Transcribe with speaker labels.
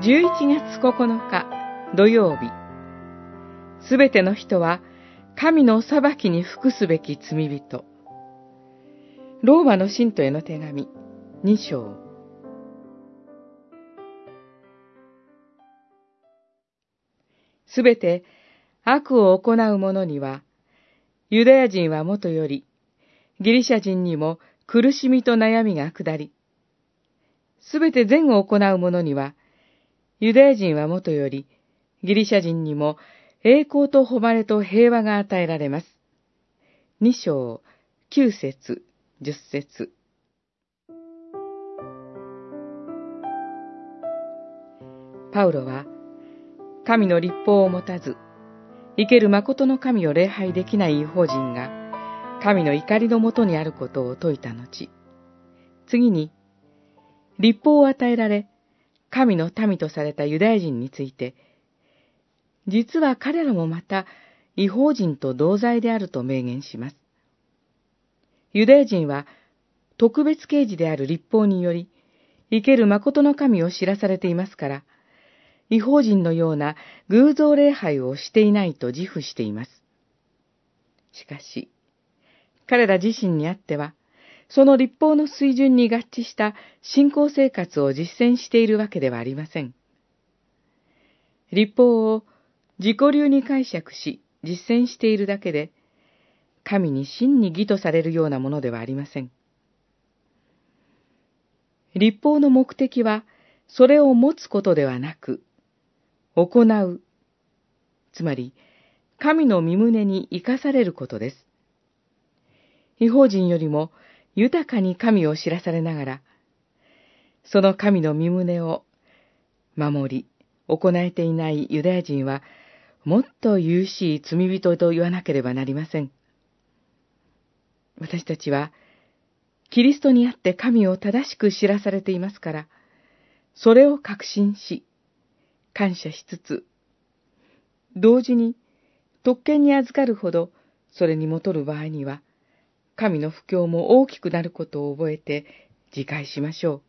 Speaker 1: 11月9日土曜日、すべての人は神の裁きに服すべき罪人。ローマの信徒への手紙2章。すべて悪を行う者には、ユダヤ人はもとより、ギリシャ人にも苦しみと悩みが下り、すべて善を行う者には、ユダヤ人はもとより、ギリシャ人にも栄光と誉れと平和が与えられます。2章、9節、10節。パウロは、神の律法を持たず、生ける誠の神を礼拝できない異邦人が、神の怒りのもとにあることを説いた後、次に、律法を与えられ、神の民とされたユダヤ人について、実は彼らもまた異邦人と同罪であると明言します。ユダヤ人は特別啓示である律法により、生ける誠の神を知らされていますから、異邦人のような偶像礼拝をしていないと自負しています。しかし、彼ら自身にあっては、その律法の水準に合致した信仰生活を実践しているわけではありません。律法を自己流に解釈し実践しているだけで、神に真に義とされるようなものではありません。律法の目的は、それを持つことではなく、行う、つまり、神の御胸に生かされることです。異邦人よりも豊かに神を知らされながら、その神の御胸を守り、行えていないユダヤ人は、もっと勇しい罪人と言わなければなりません。私たちは、キリストにあって神を正しく知らされていますから、それを確信し、感謝しつつ、同時に特権に預かるほど、それにもとる場合には、神の布教も大きくなることを覚えて自戒しましょう。